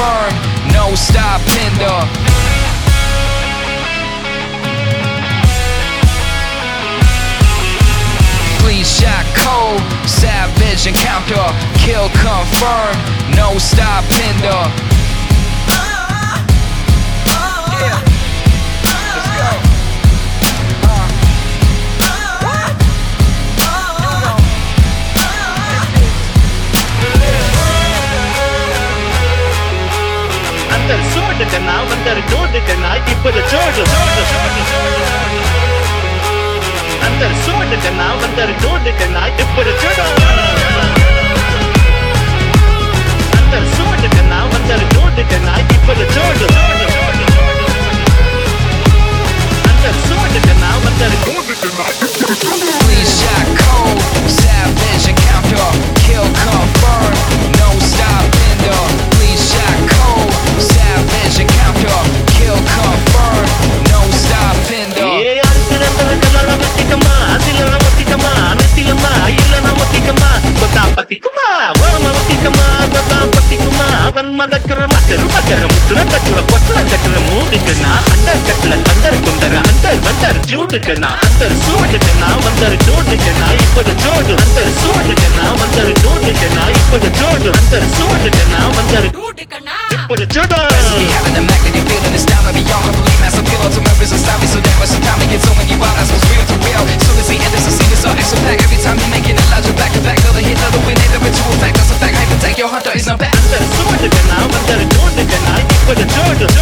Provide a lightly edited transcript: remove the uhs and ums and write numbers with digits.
confirmed, no stopping the Please shot cold, savage encounter, kill confirmed, no stopping the Yeah, let's go. अंदर suit करना अंदर दूध करना इपर जोड़ अंदर सूट करना अंदर दूध करना इपर जोड़ अंदर सूट करना अंदर दूध करना इपर जोड़ अंदर सूट करना अंदर दूध करना Please shot cold, savage encounter, kill confirmed, no stopping the Please shot cold, savage encounter, kill confirmed, no stopping the We having the magnetic feeling, it's down to beyond complete mass appeal to members and stop me so damn much time to get so many wild as was real to real. Soon as he enters the scene, it's all extra pack. Every time he making it logic back to back, another hit, another win, ain't never to effect. That's a fact, hyper take your hunter is not back. अंदर suit करना अंदर दूध करना इपर जोड़